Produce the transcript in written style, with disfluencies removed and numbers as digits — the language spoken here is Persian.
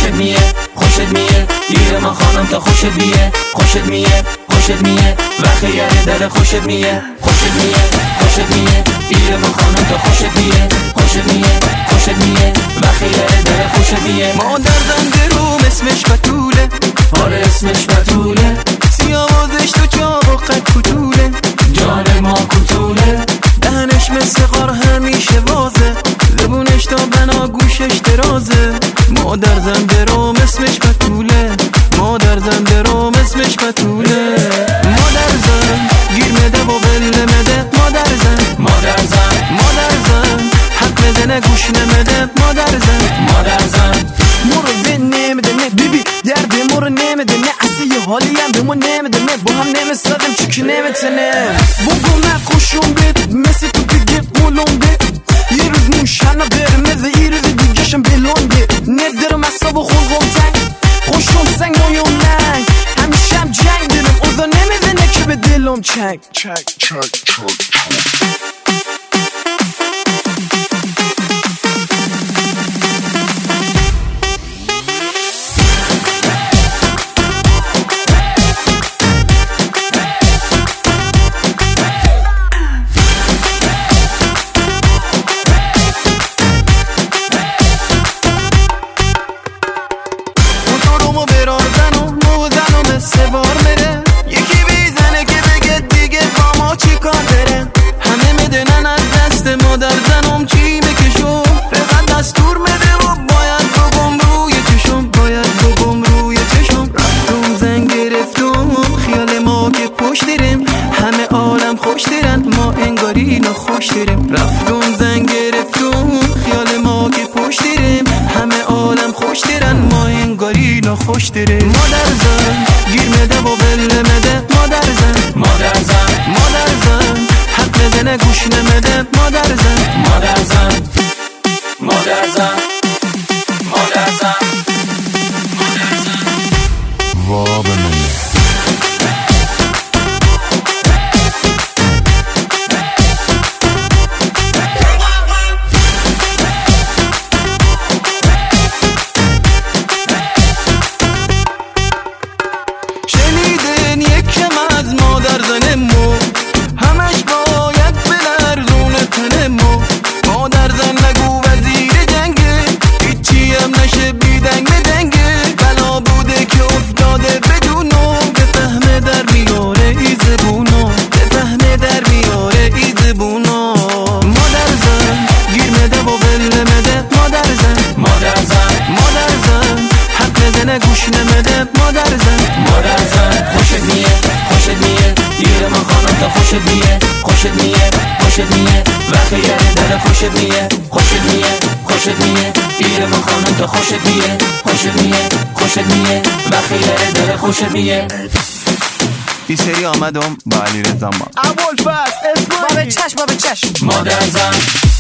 خوشت میه خوشت میه گیر ما خانم تا خوشت میه خوشت میه خوشت میه وقتی یعنی دل خوشت میه خوشت میه خوشت میه گیر ما خانم تا خوشت میه خوشت میه خوشت میه وقتی یعنی دل خوشت میه ما در زنده اسمش بتوله آره اسمش بتوله سیاوازش تو چاق و قد کتوله جان ما کتوله دهنش مثل غار همیشه وازه زبونش تا بنا گوشش درازه ما در زنده روم اسمش بتوله ما در زنده روم اسمش بتوله ما در زن گیر مده و بله مده ما در زن ما در زن ما در زن حق بزنه گوش نمده ما در زن ما در زن مرو دن نمیده نه بیبی درد مرو نمیده نه اصلی حالی هم به ما نمیده نه با هم نمیسادم چکی نمیتنه بگو نخوشون بید مثل تو دیگه قولون بید یه روز موشنه قرمزه یه روز دیگهشم بلونده ندارم اصاب و خلقم تنگ خوشم سنگ نایم ننگ همیشه هم جنگ دارم اوضا نمیزنه که به دلم چنگ سوار میره یکی بیزنه که بگه دیگه با ما چی کار داره همه میدونن از دست مادر زنم چی بکشم فقط دستور میده و باید بگم روی چشم باید بگم روی چشم رفتم زن گرفتم خیال ما که پشت داریم همه عالم خوش دارن ما انگاری نخوش داریم رفتم زن گرفتم خیال ما که پشت داریم همه عالم خوش دارن ما انگاری نخوش داریم مادر زن گیر مده و بله مده مادر زن مادر زن مادر زن حق بزنه گوش نمده مادر زن مادر زن مادر زن مادر زن مادر زن واب منه شنیدن یکم از مادر زن مو همش باید بلرزون تن مو مادر زن نگو وزیر جنگه هیچی هم نشه بیدنگ بدنگه بلا بوده که افتاده بدونو بفهمه در میاره ای زبونو بفهمه در میاره ای زبونو مادر زن گیر مده و بله مده مادر زن مادر زن مادر زن حق بزنه گوش نمده مادر زن مادر زن خوشت میه خوشت میه گیر ما خانم تا خوشت میه خوشت میه خوشت میه وقتی یعنی دل خوشت میه خوشت میه خوشت میه گیر ما خانم تا خوشت میه خوشت میه خوشت میه وقتی یعنی دل خوشت میه این سری آمدم با علی رضا ما ابوالفضل اسماعیلی بابا چشم مادر زن